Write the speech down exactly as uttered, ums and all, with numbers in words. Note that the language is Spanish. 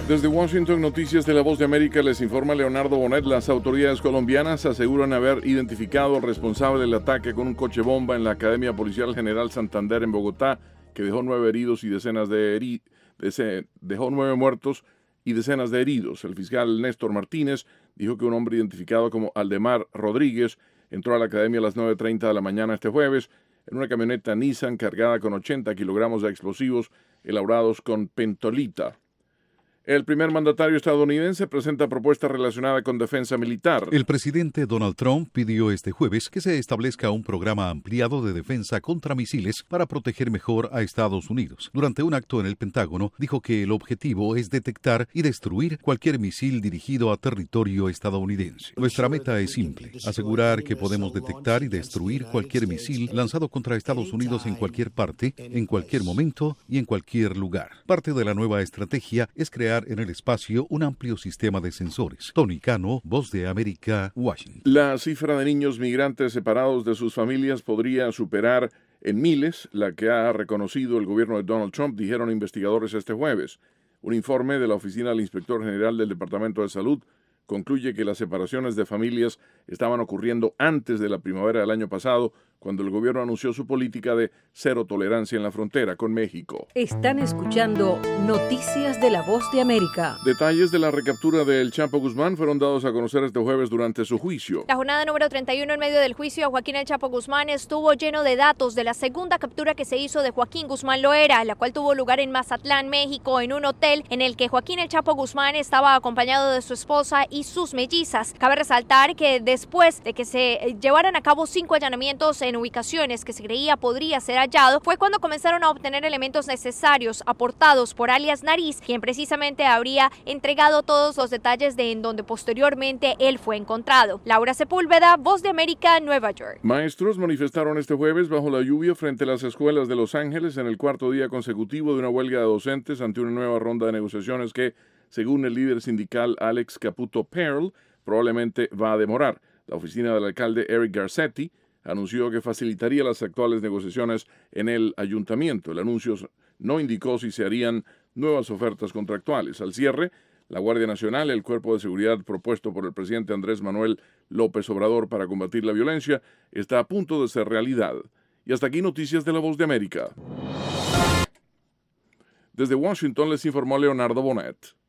Desde Washington, Noticias de la Voz de América, les informa Leonardo Bonet. Las autoridades colombianas aseguran haber identificado al responsable del ataque con un coche bomba en la Academia Policial General Santander en Bogotá, que dejó nueve heridos y decenas de heri de dejó nueve muertos y decenas de heridos. El fiscal Néstor Martínez dijo que un hombre identificado como Aldemar Rodríguez entró a la academia a las nueve treinta de la mañana este jueves en una camioneta Nissan cargada con ochenta kilogramos de explosivos elaborados con pentolita. El primer mandatario estadounidense presenta propuesta relacionada con defensa militar. El presidente Donald Trump pidió este jueves que se establezca un programa ampliado de defensa contra misiles para proteger mejor a Estados Unidos. Durante un acto en el Pentágono, dijo que el objetivo es detectar y destruir cualquier misil dirigido a territorio estadounidense. Nuestra meta es simple: asegurar que podemos detectar y destruir cualquier misil lanzado contra Estados Unidos en cualquier parte, en cualquier momento y en cualquier lugar. Parte de la nueva estrategia es crear en el espacio un amplio sistema de sensores. Tony Cano, Voz de América, Washington. La cifra de niños migrantes separados de sus familias podría superar en miles la que ha reconocido el gobierno de Donald Trump, dijeron investigadores este jueves. Un informe de la Oficina del Inspector General del Departamento de Salud concluye que las separaciones de familias estaban ocurriendo antes de la primavera del año pasado, cuando el gobierno anunció su política de cero tolerancia en la frontera con México. Están escuchando Noticias de la Voz de América. Detalles de la recaptura del Chapo Guzmán fueron dados a conocer este jueves durante su juicio. La jornada número treinta y uno en medio del juicio a Joaquín El Chapo Guzmán estuvo lleno de datos de la segunda captura que se hizo de Joaquín Guzmán Loera, la cual tuvo lugar en Mazatlán, México, en un hotel en el que Joaquín El Chapo Guzmán estaba acompañado de su esposa y sus mellizas. Cabe resaltar que después de que se llevaran a cabo cinco allanamientos en ubicaciones que se creía podría ser hallado, fue cuando comenzaron a obtener elementos necesarios aportados por alias Nariz, quien precisamente habría entregado todos los detalles de en donde posteriormente él fue encontrado. Laura Sepúlveda, Voz de América, Nueva York. Maestros manifestaron este jueves bajo la lluvia frente a las escuelas de Los Ángeles en el cuarto día consecutivo de una huelga de docentes ante una nueva ronda de negociaciones que, según el líder sindical Alex Caputo Pearl, probablemente va a demorar. La oficina del alcalde Eric Garcetti anunció que facilitaría las actuales negociaciones en el ayuntamiento. El anuncio no indicó si se harían nuevas ofertas contractuales. Al cierre, la Guardia Nacional, el cuerpo de seguridad propuesto por el presidente Andrés Manuel López Obrador para combatir la violencia, está a punto de ser realidad. Y hasta aquí Noticias de la Voz de América. Desde Washington les informó Leonardo Bonet.